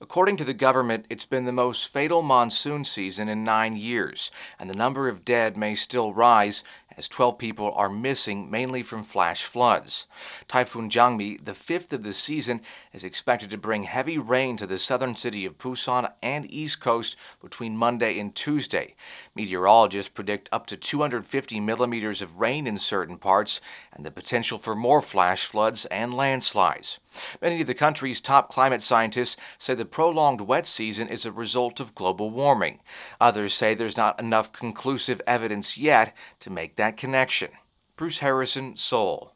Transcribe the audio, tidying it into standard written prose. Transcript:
According to the government, it's been the most fatal monsoon season in 9 years, and the number of dead may still rise as 12 people are missing, mainly from flash floods. Typhoon Jangmi, the fifth of the season, is expected to bring heavy rain to the southern city of Busan and East Coast between Monday and Tuesday. Meteorologists predict up to 250 millimeters of rain in certain parts and the potential for more flash floods and landslides. Many of the country's top climate scientists say the prolonged wet season is a result of global warming. Others say there's not enough conclusive evidence yet to make that connection. Bruce Harrison, Seoul.